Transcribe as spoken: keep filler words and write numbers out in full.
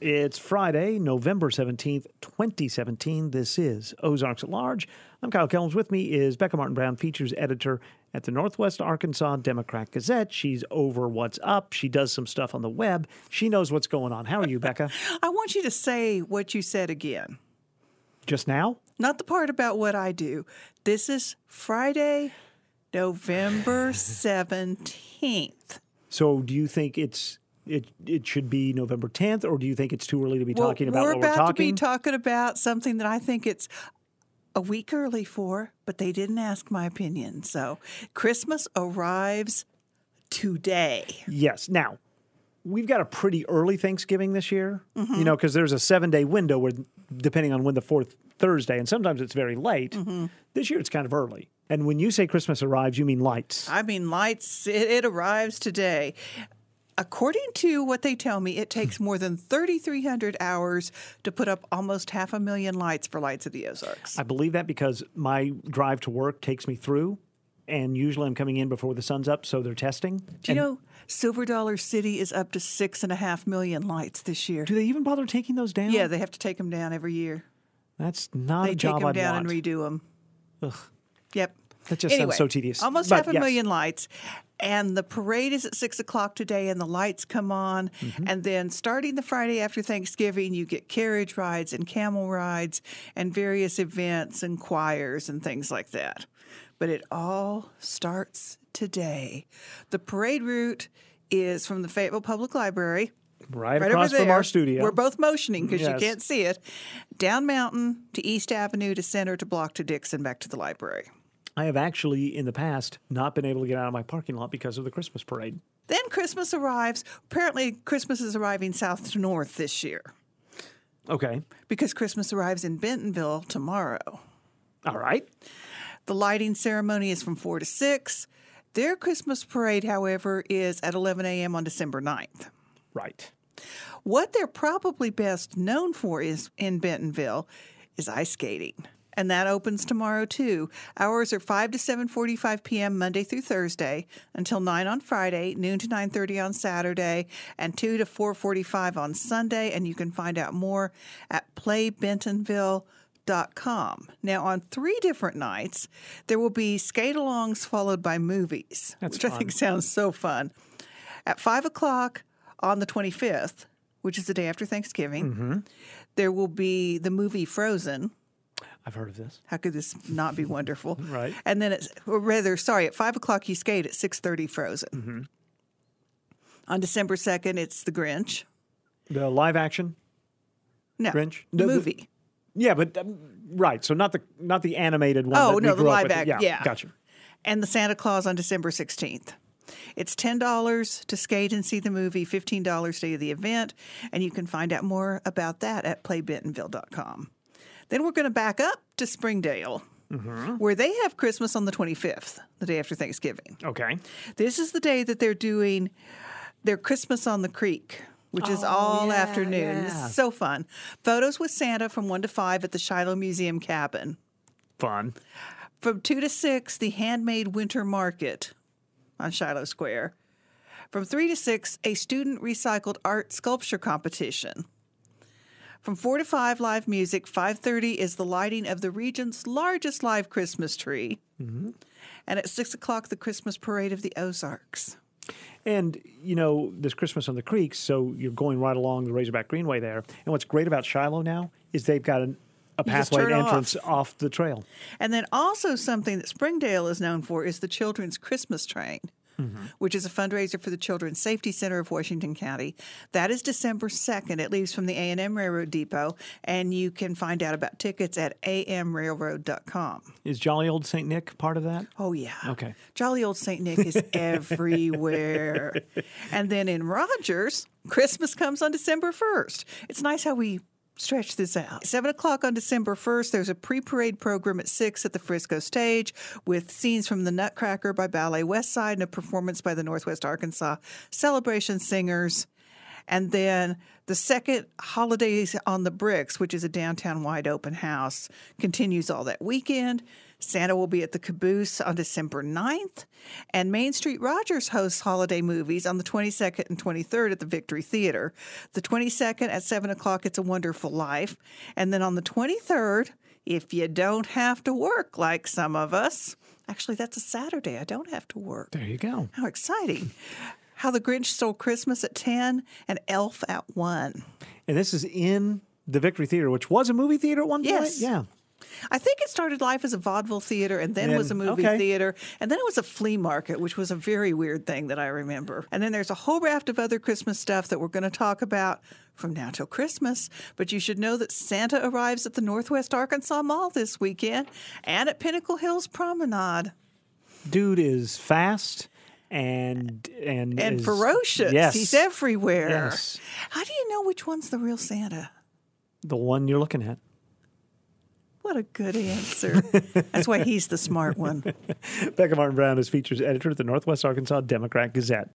It's Friday, November seventeenth, twenty seventeen. This is Ozarks at Large. I'm Kyle Kellums. With me is Becca Martin-Brown, features editor at the Northwest Arkansas Democrat Gazette. She's over What's Up. She does some stuff on the web. She knows what's going on. How are you, Becca? I want you to say what you said again. Just now? Not the part about what I do. This is Friday, November seventeenth. So do you think it's it it should be November tenth, or do you think it's too early to be Well, talking about we're what we're about to talking? be talking about something that I think it's a week early for, but they didn't ask my opinion. So Christmas arrives today. Yes. Now, we've got a pretty early Thanksgiving this year, mm-hmm. you know, because there's a seven-day window where, depending on when the fourth Thursday, and sometimes it's very late. Mm-hmm. This year it's kind of early. And when you say Christmas arrives, you mean lights. I mean lights. It, it arrives today. According to what they tell me, it takes more than thirty-three hundred hours to put up almost half a million lights for Lights of the Ozarks. I believe that because my drive to work takes me through, and usually I'm coming in before the sun's up, so they're testing. Do you know Silver Dollar City is up to six and a half million lights this year? Do they even bother taking those down? Yeah, they have to take them down every year. That's not they a job take them I'd down want. and redo them. Ugh. Yep. That just anyway, sounds so tedious. Almost but half a yes. million lights. And the parade is at six o'clock today, and the lights come on. Mm-hmm. And then starting the Friday after Thanksgiving, you get carriage rides and camel rides and various events and choirs and things like that. But it all starts today. The parade route is from the Fayetteville Public Library. Right, right across over there. from our studio. We're both motioning because yes. you can't see it. Down Mountain to East Avenue to Center to Block to Dixon back to the library. I have actually, in the past, not been able to get out of my parking lot because of the Christmas parade. Then Christmas arrives. Apparently, Christmas is arriving south to north this year. Okay. Because Christmas arrives in Bentonville tomorrow. All right. The lighting ceremony is from four to six. Their Christmas parade, however, is at eleven a.m. on December ninth. Right. What they're probably best known for is in Bentonville is ice skating. And that opens tomorrow, too. Hours are five to seven forty-five p.m. Monday through Thursday, until nine on Friday, noon to nine thirty on Saturday, and two to four forty-five on Sunday. And you can find out more at play bentonville dot com. Now, on three different nights, there will be skate-alongs followed by movies, That's which fun. I think sounds so fun. At five o'clock on the twenty-fifth, which is the day after Thanksgiving, mm-hmm. there will be the movie Frozen. I've heard of this. How could this not be wonderful? Right. And then it's, or rather, sorry, at five o'clock you skate, at six thirty Frozen. Mm-hmm. On December second, it's The Grinch. The live action No, Grinch? the No, movie. The, yeah, but, um, right, so not the not the animated one Oh, that we no, the grew up live with. act, Yeah, yeah. gotcha. And the Santa Claus on December sixteenth. It's ten dollars to skate and see the movie, fifteen dollars to the event, and you can find out more about that at play bentonville dot com. Then we're going to back up to Springdale, mm-hmm. where they have Christmas on the twenty-fifth, the day after Thanksgiving. Okay. This is the day that they're doing their Christmas on the Creek, which is Oh, all yeah, afternoon. This yeah. is so fun. Photos with Santa from one to five at the Shiloh Museum cabin. Fun. From two to six, the Handmade Winter Market on Shiloh Square. From three to six, a student recycled art sculpture competition. From four to five, live music. five thirty is the lighting of the region's largest live Christmas tree. Mm-hmm. And at six o'clock, the Christmas Parade of the Ozarks. And, you know, there's Christmas on the Creek, so you're going right along the Razorback Greenway there. And what's great about Shiloh now is they've got an, a You just pathway turn entrance off. off the trail. And then also something that Springdale is known for is the Children's Christmas Train, mm-hmm. which is a fundraiser for the Children's Safety Center of Washington County. That is December second. It leaves from the A and M Railroad Depot, and you can find out about tickets at a m railroad dot com. Is Jolly Old Saint Nick part of that? Oh, yeah. Okay. Jolly Old Saint Nick is everywhere. And then in Rogers, Christmas comes on December first. It's nice how we stretch this out. seven o'clock on December first, there's a pre-parade program at six at the Frisco Stage with scenes from The Nutcracker by Ballet Westside and a performance by the Northwest Arkansas Celebration Singers. And then the second Holidays on the Bricks, which is a downtown wide open house, continues all that weekend. Santa will be at the Caboose on December ninth, and Main Street Rogers hosts holiday movies on the twenty-second and twenty-third at the Victory Theater. The twenty-second at seven o'clock, It's a Wonderful Life. And then on the twenty-third, if you don't have to work like some of us, actually, that's a Saturday. I don't have to work. There you go. How exciting. How the Grinch Stole Christmas at ten and Elf at one. And this is in the Victory Theater, which was a movie theater at one Yes. point? Yeah. I think it started life as a vaudeville theater and then And- was a movie okay. theater. And then it was a flea market, which was a very weird thing that I remember. And then there's a whole raft of other Christmas stuff that we're going to talk about from now till Christmas. But you should know that Santa arrives at the Northwest Arkansas Mall this weekend and at Pinnacle Hills Promenade. Dude is fast and and And is- ferocious. Yes. He's everywhere. Yes. How do you know which one's the real Santa? The one you're looking at. What a good answer. That's why he's the smart one. Becca Martin Brown is features editor at the Northwest Arkansas Democrat Gazette.